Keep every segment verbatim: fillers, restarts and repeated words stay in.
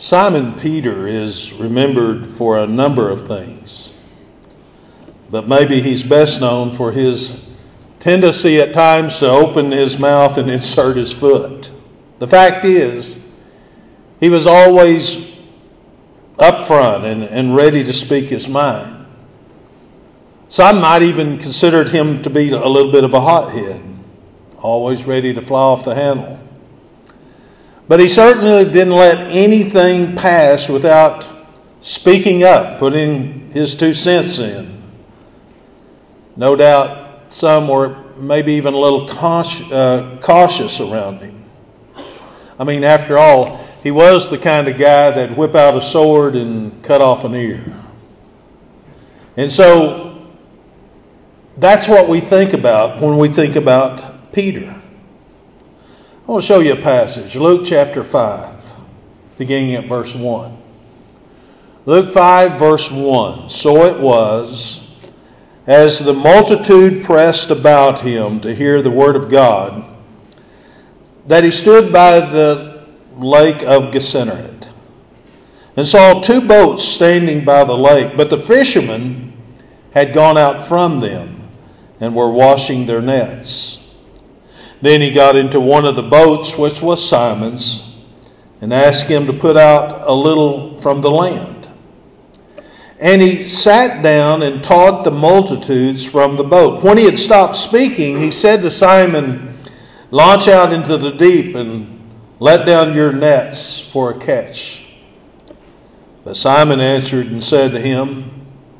Simon Peter is remembered for a number of things, but maybe he's best known for his tendency at times to open his mouth and insert his foot. The fact is, he was always up front and, and ready to speak his mind. Some might even consider him to be a little bit of a hothead, always ready to fly off the handle. But he certainly didn't let anything pass without speaking up, putting his two cents in. No doubt some were maybe even a little cautious, uh, cautious around him. I mean, after all, he was the kind of guy that'd whip out a sword and cut off an ear. And so that's what we think about when we think about Peter. I want to show you a passage, Luke chapter five, beginning at verse one. Luke five, verse one. So it was, as the multitude pressed about him to hear the word of God, that he stood by the lake of Gennesaret, and saw two boats standing by the lake, but the fishermen had gone out from them and were washing their nets. Then he got into one of the boats, which was Simon's, and asked him to put out a little from the land. And he sat down and taught the multitudes from the boat. When he had stopped speaking, he said to Simon, "Launch out into the deep and let down your nets for a catch." But Simon answered and said to him,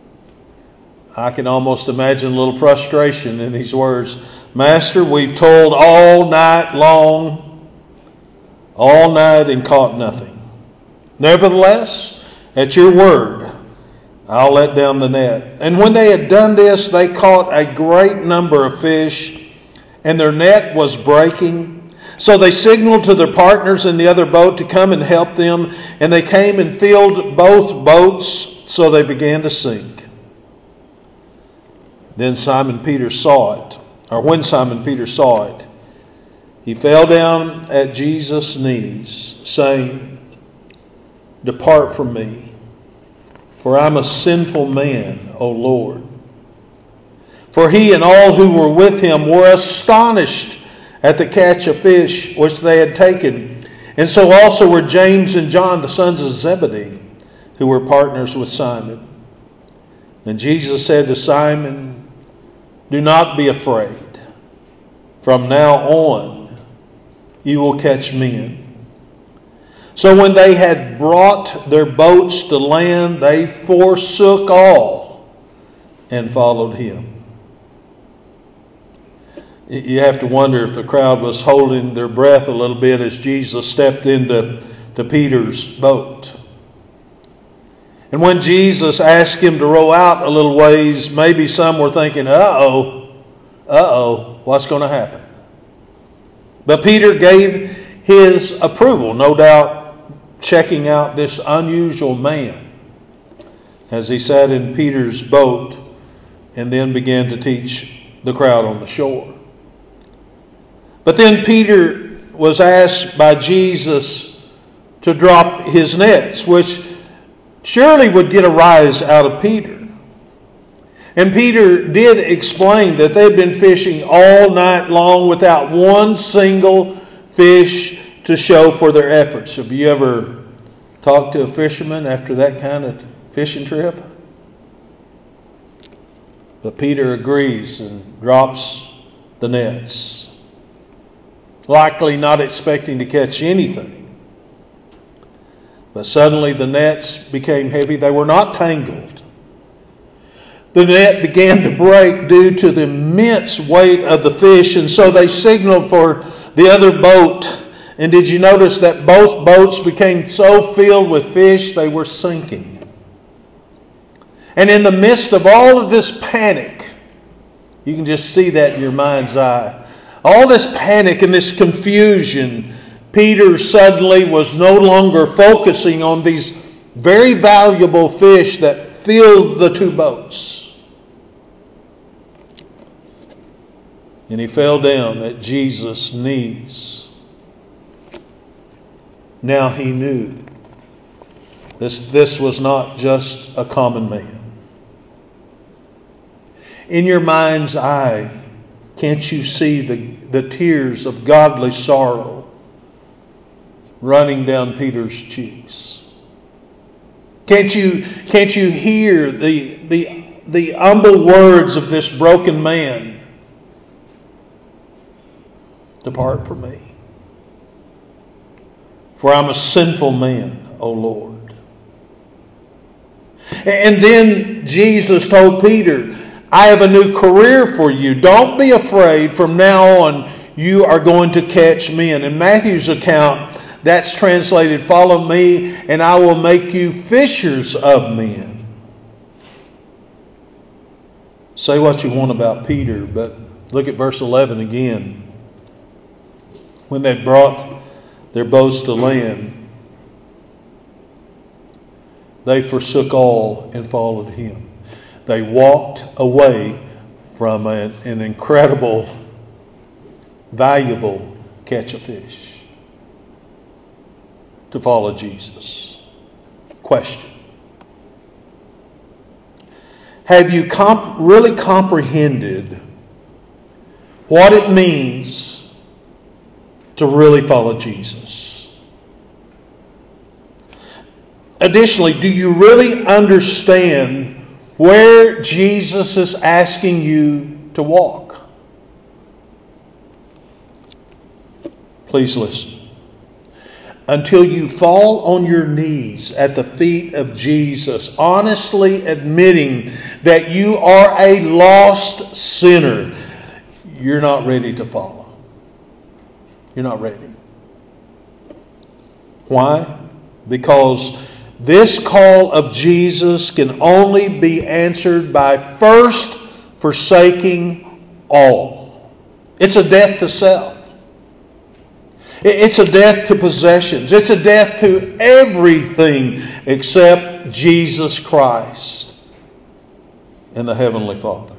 I can almost imagine a little frustration in these words, "Master, we've toiled all night long, all night and caught nothing. Nevertheless, at your word, I'll let down the net." And when they had done this, they caught a great number of fish, and their net was breaking. So they signaled to their partners in the other boat to come and help them, and they came and filled both boats, so they began to sink. Then Simon Peter saw it, or when Simon Peter saw it, he fell down at Jesus' knees, saying, "Depart from me, for I'm a sinful man, O Lord." For he and all who were with him were astonished at the catch of fish which they had taken. And so also were James and John, the sons of Zebedee, who were partners with Simon. And Jesus said to Simon, "Do not be afraid. From now on, you will catch men." So when they had brought their boats to land, they forsook all and followed him. You have to wonder if the crowd was holding their breath a little bit as Jesus stepped into to Peter's boat. And when Jesus asked him to row out a little ways, maybe some were thinking, uh-oh, uh-oh, what's going to happen? But Peter gave his approval, no doubt checking out this unusual man as he sat in Peter's boat and then began to teach the crowd on the shore. But then Peter was asked by Jesus to drop his nets, which surely would get a rise out of Peter. And Peter did explain that they'd been fishing all night long without one single fish to show for their efforts. Have you ever talked to a fisherman after that kind of fishing trip? But Peter agrees and drops the nets, likely not expecting to catch anything. But suddenly the nets became heavy. They were not tangled. The net began to break due to the immense weight of the fish, and so they signaled for the other boat. And did you notice that both boats became so filled with fish they were sinking? And in the midst of all of this panic, you can just see that in your mind's eye. All this panic and this confusion, Peter suddenly was no longer focusing on these very valuable fish that filled the two boats. And he fell down at Jesus' knees. Now he knew This, this was not just a common man. In your mind's eye, can't you see the, the tears of godly sorrow running down Peter's cheeks? Can't you, can't you hear the, the, the humble words of this broken man? Depart from me, for I'm a sinful man, O Lord. And then Jesus told Peter, I have a new career for you. Don't be afraid. From now on, you are going to catch men. In Matthew's account, that's translated, follow me and I will make you fishers of men. Say what you want about Peter, but look at verse eleven again. When they brought their boats to land, they forsook all and followed him. They walked away from an, an incredible, valuable catch of fish to follow Jesus. Question. Have you comp- really comprehended what it means to really follow Jesus? Additionally, do you really understand where Jesus is asking you to walk? Please listen. Until you fall on your knees at the feet of Jesus, honestly admitting that you are a lost sinner, you're not ready to follow. You're not ready. Why? Because this call of Jesus can only be answered by first forsaking all. It's a death to self. It's a death to possessions. It's a death to everything except Jesus Christ and the Heavenly Father.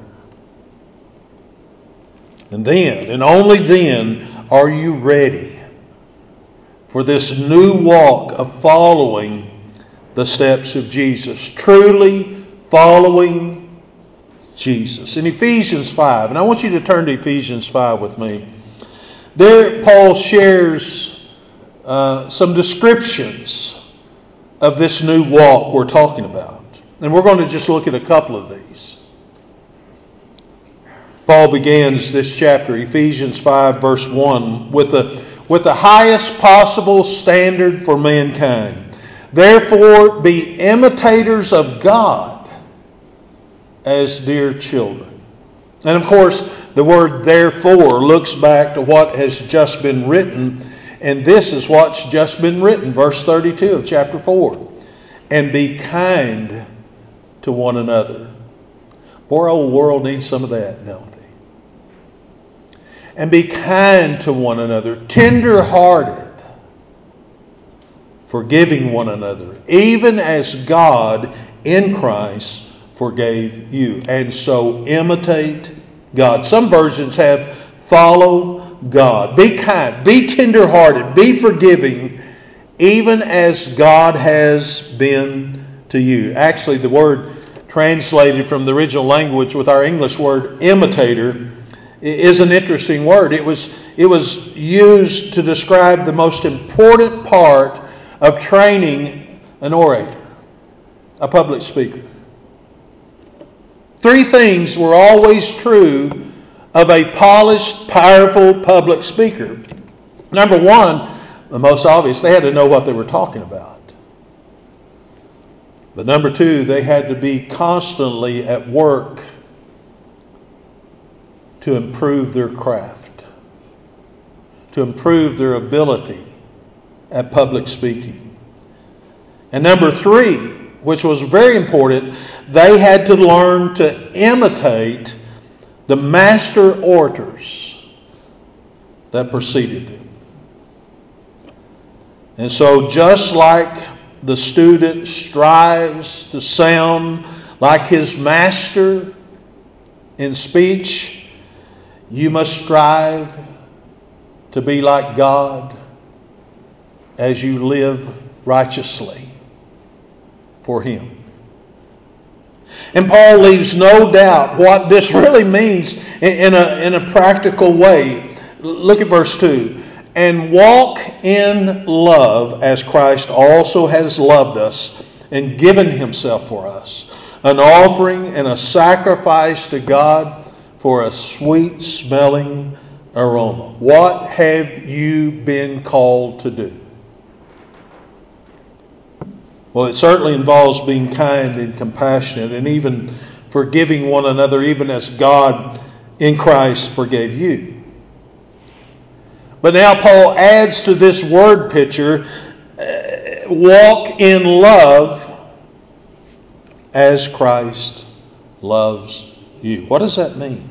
And then, and only then, are you ready for this new walk of following the steps of Jesus. Truly following Jesus. In Ephesians five, and I want you to turn to Ephesians five with me. There, Paul shares uh, some descriptions of this new walk we're talking about. And we're going to just look at a couple of these. Paul begins this chapter, Ephesians five, verse one, with the, with the highest possible standard for mankind. Therefore, be imitators of God as dear children. And of course, the word therefore looks back to what has just been written. And this is what's just been written. Verse thirty-two of chapter four. And be kind to one another. Poor old world needs some of that, don't they? And be kind to one another. Tender-hearted. Forgiving one another. Even as God in Christ forgave you. And so imitate God. Some versions have follow God. Be kind. Be tender-hearted. Be forgiving. Even as God has been to you. Actually, the word translated from the original language with our English word imitator is an interesting word. It was, it was used to describe the most important part of training an orator, a public speaker. Three things were always true of a polished, powerful public speaker. Number one, the most obvious, they had to know what they were talking about. But number two, they had to be constantly at work to improve their craft, to improve their ability at public speaking. And number three, which was very important, they had to learn to imitate the master orators that preceded them. And so just like the student strives to sound like his master in speech, you must strive to be like God as you live righteously for Him. And Paul leaves no doubt what this really means in a, in a practical way. Look at verse two. And walk in love as Christ also has loved us and given Himself for us, an offering and a sacrifice to God for a sweet-smelling aroma. What have you been called to do? Well, it certainly involves being kind and compassionate and even forgiving one another, even as God in Christ forgave you. But now Paul adds to this word picture, uh, walk in love as Christ loves you. What does that mean?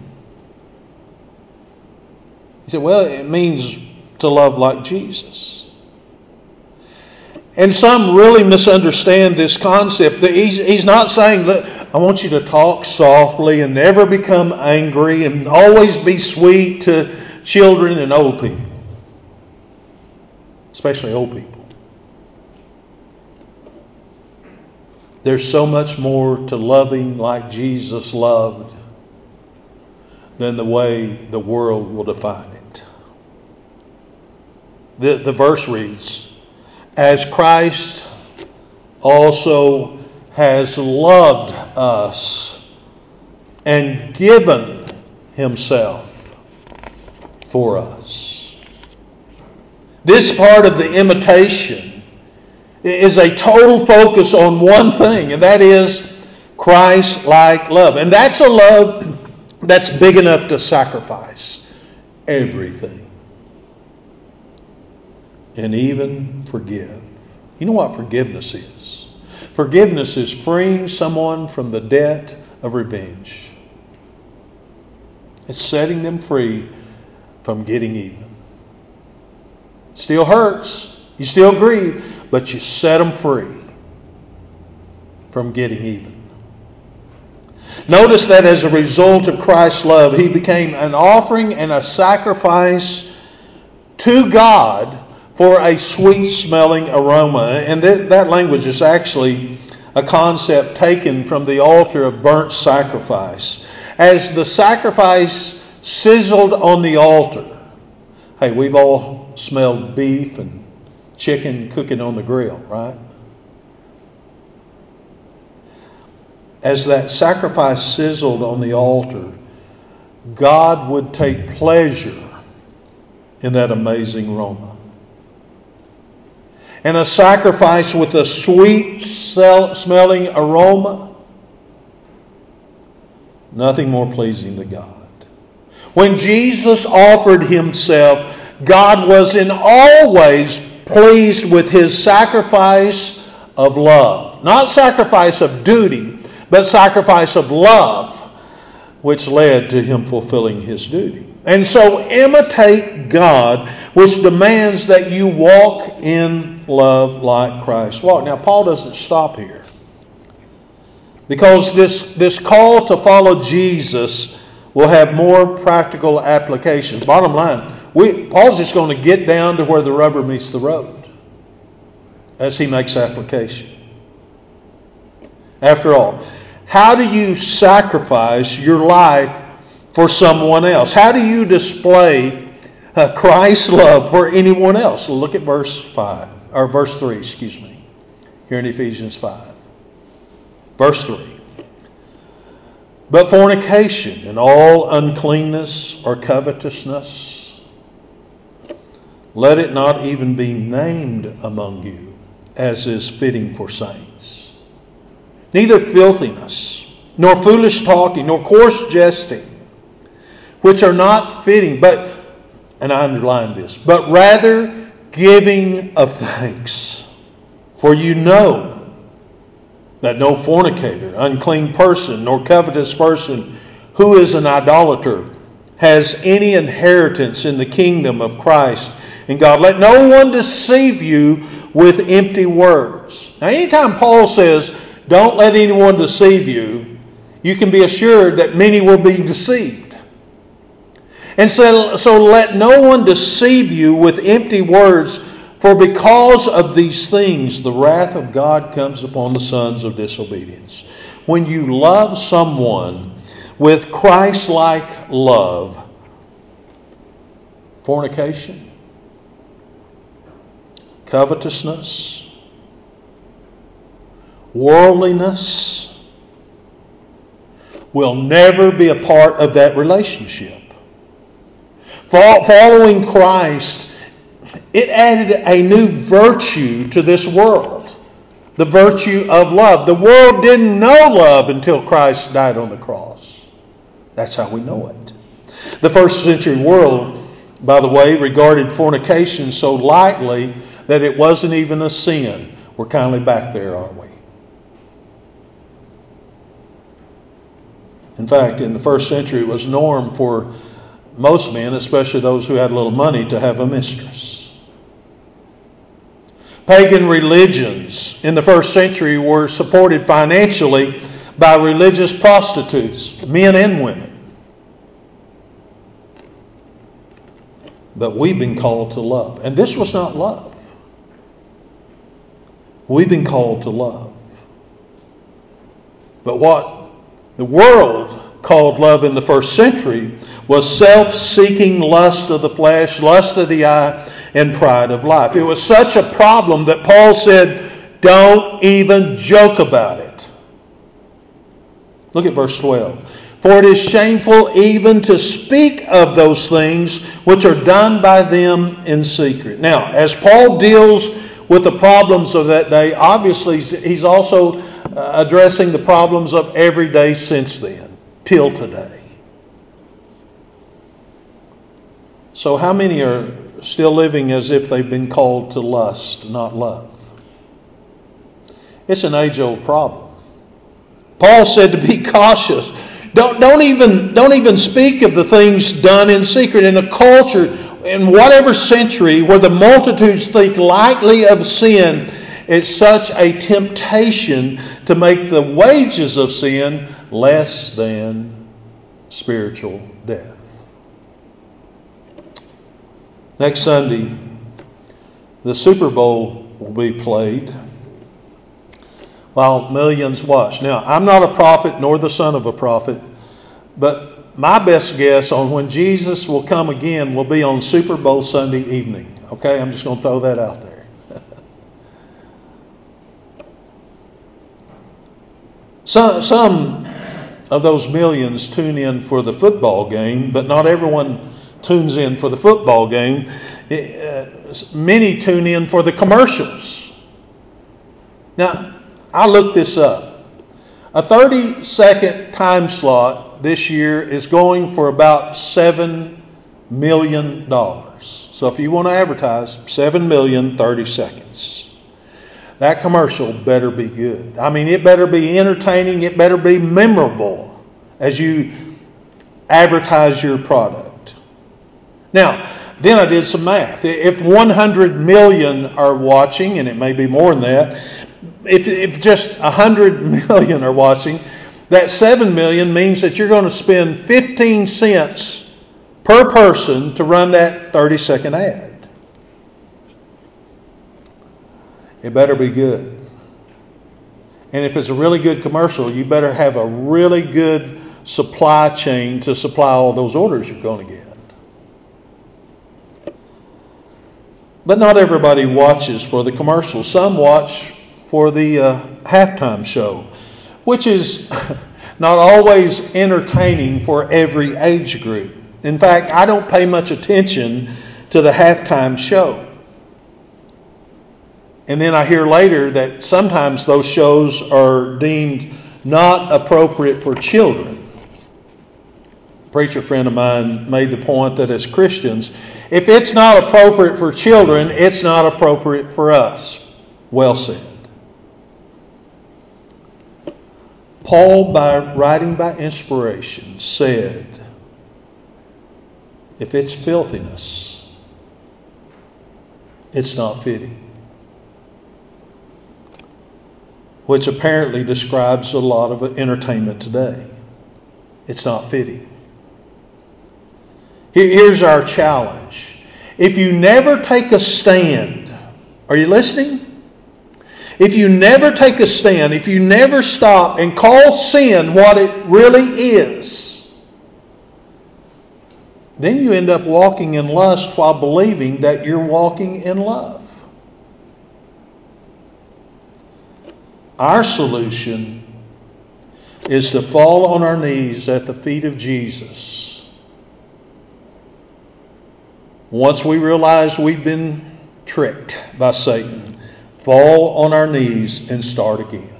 He said, well, it means to love like Jesus. And some really misunderstand this concept. He's, he's not saying that I want you to talk softly and never become angry and always be sweet to children and old people. Especially old people. There's so much more to loving like Jesus loved than the way the world will define it. The, the verse reads, as Christ also has loved us and given Himself for us. This part of the imitation is a total focus on one thing, and that is Christ-like love. And that's a love that's big enough to sacrifice everything. And even forgive. You know what forgiveness is? Forgiveness is freeing someone from the debt of revenge. It's setting them free from getting even. Still hurts. You still grieve. But you set them free from getting even. Notice that as a result of Christ's love, He became an offering and a sacrifice to God for a sweet-smelling aroma. And that, that language is actually a concept taken from the altar of burnt sacrifice. As the sacrifice sizzled on the altar. Hey, we've all smelled beef and chicken cooking on the grill, right? As that sacrifice sizzled on the altar, God would take pleasure in that amazing aroma. And a sacrifice with a sweet smelling aroma, nothing more pleasing to God. When Jesus offered Himself, God was in all ways pleased with His sacrifice of love. Not sacrifice of duty, but sacrifice of love, which led to Him fulfilling His duty. And so imitate God, which demands that you walk in love like Christ walked. Now, Paul doesn't stop here. Because this, this call to follow Jesus will have more practical applications. Bottom line, we, Paul's just going to get down to where the rubber meets the road as he makes application. After all, how do you sacrifice your life for someone else? How do you display uh, Christ's love for anyone else? Look at verse five, or verse three, excuse me, here in Ephesians five. Verse three. But fornication and all uncleanness or covetousness, let it not even be named among you, as is fitting for saints. Neither filthiness, nor foolish talking, nor coarse jesting, which are not fitting, but, and I underline this, but rather giving of thanks. For you know that no fornicator, unclean person, nor covetous person who is an idolater has any inheritance in the kingdom of Christ and God. Let no one deceive you with empty words. Now, anytime Paul says, don't let anyone deceive you, you can be assured that many will be deceived. And so, so let no one deceive you with empty words, For because of these things, the wrath of God comes upon the sons of disobedience. When you love someone with Christ-like love, fornication, covetousness, worldliness will never be a part of that relationship. Following Christ, it added a new virtue to this world. The virtue of love. The world didn't know love until Christ died on the cross. That's how we know it. The first century world, by the way, regarded fornication so lightly that it wasn't even a sin. We're kindly back there, aren't we? In fact, in the first century, it was norm for most men, especially those who had a little money, to have a mistress. Pagan religions in the first century were supported financially by religious prostitutes, men and women. But we've been called to love. And this was not love. We've been called to love. But what the world called love in the first century was self-seeking lust of the flesh, lust of the eye, and pride of life. It was such a problem that Paul said, don't even joke about it. Look at verse twelve. For it is shameful even to speak of those things which are done by them in secret. Now, as Paul deals with the problems of that day, obviously he's also addressing the problems of every day since then, till today. So how many are still living as if they've been called to lust, not love? It's an age-old problem. Paul said to be cautious. Don't, don't even, don't even speak of the things done in secret. In a culture, in whatever century, where the multitudes think lightly of sin, it's such a temptation to make the wages of sin less than spiritual death. Next Sunday, the Super Bowl will be played while millions watch. Now, I'm not a prophet nor the son of a prophet, but my best guess on when Jesus will come again will be on Super Bowl Sunday evening. Okay, I'm just going to throw that out there. Some, some of those millions tune in for the football game, but not everyone tunes in for the football game. Uh, many tune in for the commercials. Now, I looked this up. A thirty second time slot this year is going for about seven million dollars. So if you want to advertise, seven million, thirty seconds. That commercial better be good. I mean, it better be entertaining. It better be memorable as you advertise your product. Now, then I did some math. If one hundred million are watching, and it may be more than that, if, if just one hundred million are watching, that seven million means that you're going to spend fifteen cents per person to run that thirty second ad. It better be good. And if it's a really good commercial, you better have a really good supply chain to supply all those orders you're going to get. But not everybody watches for the commercials. Some watch for the uh, halftime show, which is not always entertaining for every age group. In fact, I don't pay much attention to the halftime show. And then I hear later that sometimes those shows are deemed not appropriate for children. A preacher friend of mine made the point that as Christians, if it's not appropriate for children, it's not appropriate for us. Well said. Paul, by writing by inspiration, said, if it's filthiness, it's not fitting. Which apparently describes a lot of entertainment today. It's not fitting. Here's our challenge. If you never take a stand Are you listening? If you never take a stand, if you never stop and call sin what it really is, then you end up walking in lust while believing that you're walking in love. Our solution is to fall on our knees at the feet of Jesus. Once we realize we've been tricked by Satan, fall on our knees and start again.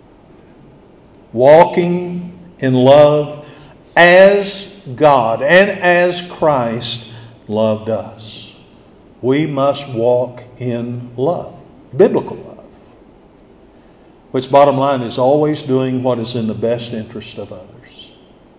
Walking in love as God and as Christ loved us. We must walk in love, biblical love. Which, bottom line, is always doing what is in the best interest of others.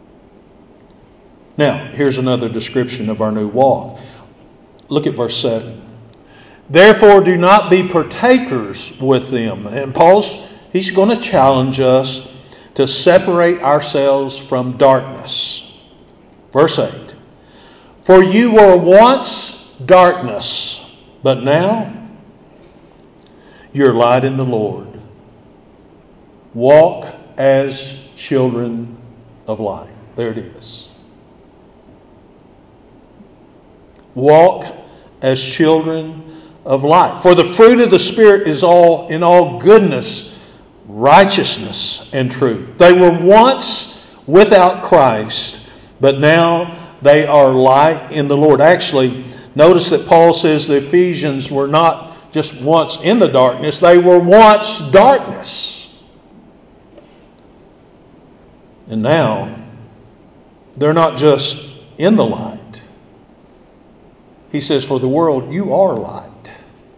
Now, here's another description of our new walk. Look at verse seven. Therefore, do not be partakers with them. And Paul's, he's going to challenge us to separate ourselves from darkness. Verse eight. For you were once darkness, but now you're light in the Lord. Walk as children of light. There it is. Walk as children of light. For the fruit of the Spirit is all in all goodness, righteousness, and truth. They were once without Christ, but now they are light in the Lord. Actually, notice that Paul says the Ephesians were not just once in the darkness, they were once darkness. And now, they're not just in the light. He says, for the world, you are light.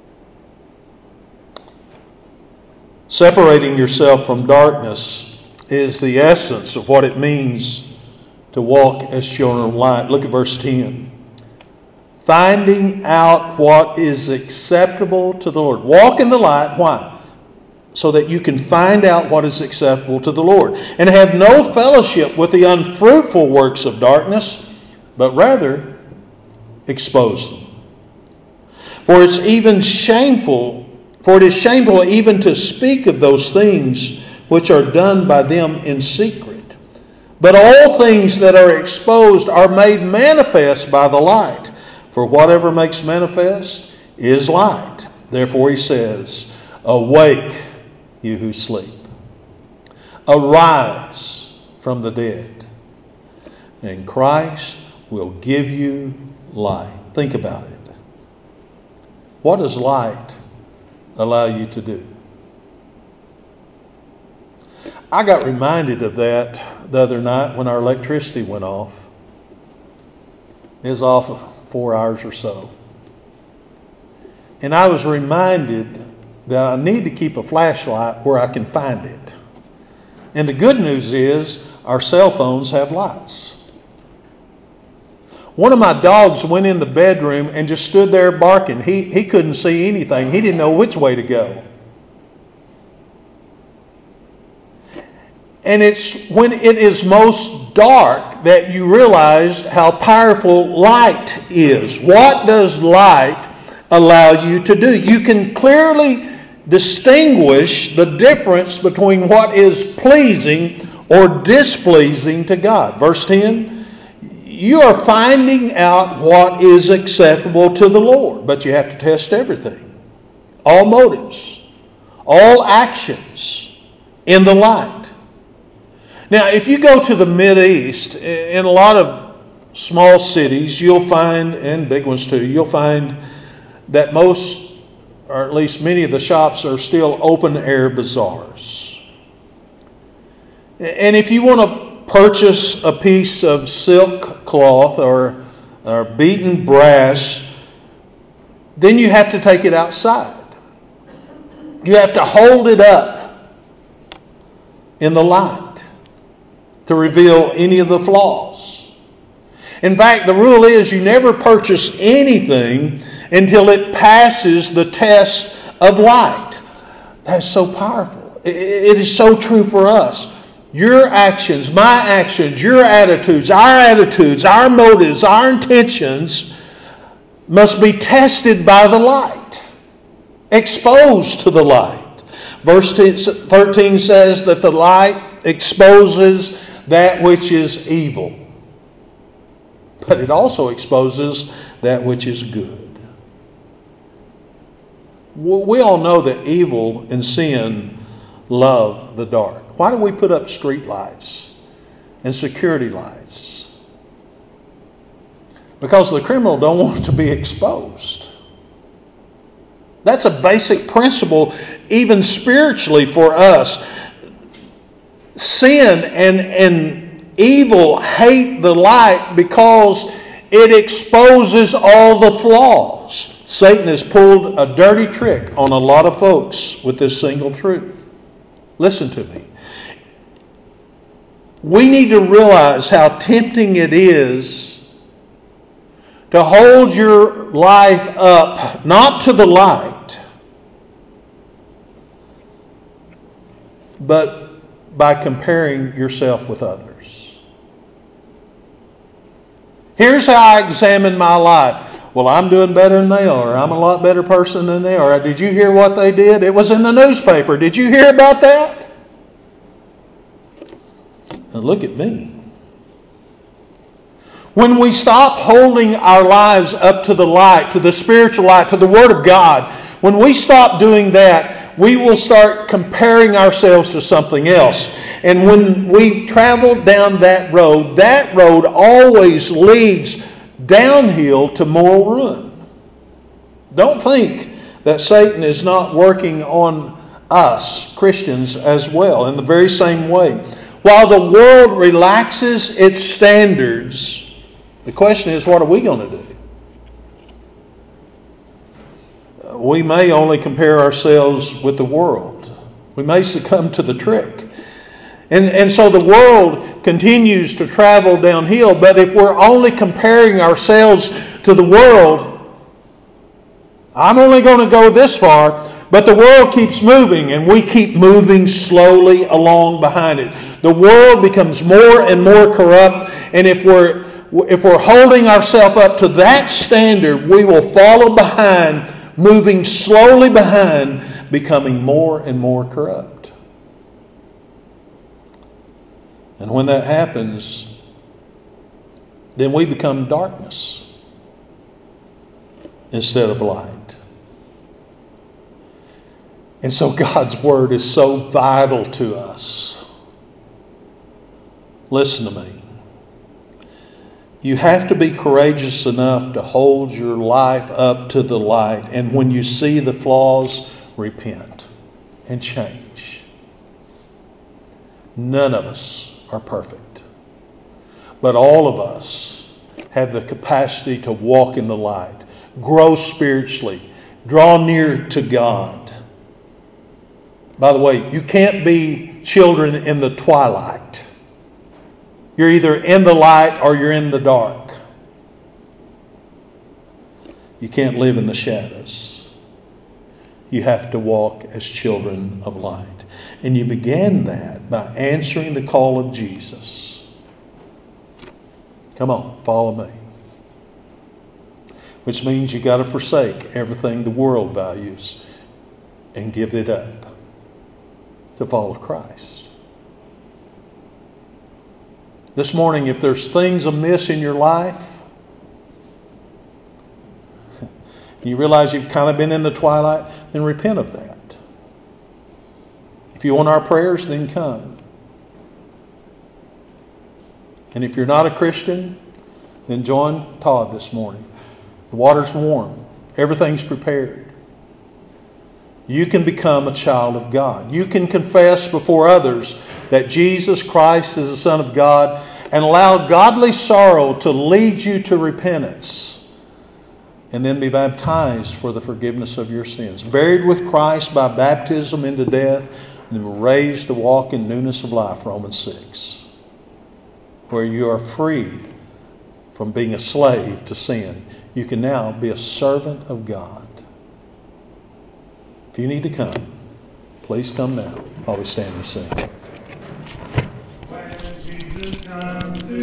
Separating yourself from darkness is the essence of what it means to walk as children of light. Look at verse ten. Finding out what is acceptable to the Lord. Walk in the light. Why? So that you can find out what is acceptable to the Lord. And have no fellowship with the unfruitful works of darkness, but rather expose them. For it's even shameful, for it is shameful even to speak of those things which are done by them in secret. But all things that are exposed are made manifest by the light. For whatever makes manifest is light. Therefore he says, awake, you who sleep. Arise from the dead, and Christ will give you light. Think about it. What does light allow you to do? I got reminded of that the other night when our electricity went off. It was off four hours or so. And I was reminded that I need to keep a flashlight where I can find it. And the good news is our cell phones have lights. One of my dogs went in the bedroom and just stood there barking. He, he couldn't see anything. He didn't know which way to go. And it's when it is most dark that you realize how powerful light is. What does light allow you to do? You can clearly distinguish the difference between what is pleasing or displeasing to God. Verse ten, you are finding out what is acceptable to the Lord, but you have to test everything. All motives, all actions in the light. Now, if you go to the Mideast, in a lot of small cities, you'll find, and big ones too, you'll find that most, or at least many of the shops are still open air bazaars. And if you want to purchase a piece of silk cloth or, or beaten brass, then you have to take it outside. You have to hold it up in the light to reveal any of the flaws. In fact, the rule is you never purchase anything until it passes the test of light. That's so powerful. It is so true for us. Your actions, my actions, your attitudes, our attitudes, our motives, our intentions must be tested by the light. exposed to the light. Verse thirteen says that the light exposes that which is evil. But it also exposes that which is good. We all know that evil and sin love the dark. Why do we put up street lights and security lights? Because the criminal don't want to be exposed. That's a basic principle, even spiritually for us. Sin and, and evil hate the light because it exposes all the flaws. Satan has pulled a dirty trick on a lot of folks with this single truth. Listen to me. We need to realize how tempting it is to hold your life up, not to the light, but by comparing yourself with others. Here's how I examine my life. Well, I'm doing better than they are. I'm a lot better person than they are. Did you hear what they did? It was in the newspaper. Did you hear about that? Now look at me. When we stop holding our lives up to the light, to the spiritual light, to the Word of God, when we stop doing that, we will start comparing ourselves to something else. And when we travel down that road, that road always leads downhill to moral ruin. Don't think that Satan is not working on us, Christians, as well, in the very same way. While the world relaxes its standards, the question is, what are we going to do? We may only compare ourselves with the world. We may succumb to the trick. And, and so the world continues to travel downhill, but if we're only comparing ourselves to the world, I'm only going to go this far, but the world keeps moving and we keep moving slowly along behind it. The world becomes more and more corrupt, and if we're if we're holding ourselves up to that standard, we will follow behind, moving slowly behind, becoming more and more corrupt. And when that happens, then we become darkness instead of light. And so God's Word is so vital to us. Listen to me. You have to be courageous enough to hold your life up to the light. And when you see the flaws, repent and change. None of us are perfect. But all of us have the capacity to walk in the light, grow spiritually, draw near to God. By the way, you can't be children in the twilight. You're either in the light or you're in the dark. You can't live in the shadows. You have to walk as children of light. And you began that by answering the call of Jesus. Come on, follow me. Which means you got to forsake everything the world values and give it up to follow Christ. This morning, if there's things amiss in your life, you realize you've kind of been in the twilight, then repent of that. If you want our prayers, then come. And if you're not a Christian, then join Todd this morning. The water's warm. Everything's prepared. You can become a child of God. You can confess before others that Jesus Christ is the Son of God and allow godly sorrow to lead you to repentance, and then be baptized for the forgiveness of your sins. Buried with Christ by baptism into death, and then raised to walk in newness of life, Romans six, where you are freed from being a slave to sin. You can now be a servant of God. If you need to come, please come now while we stand and sing.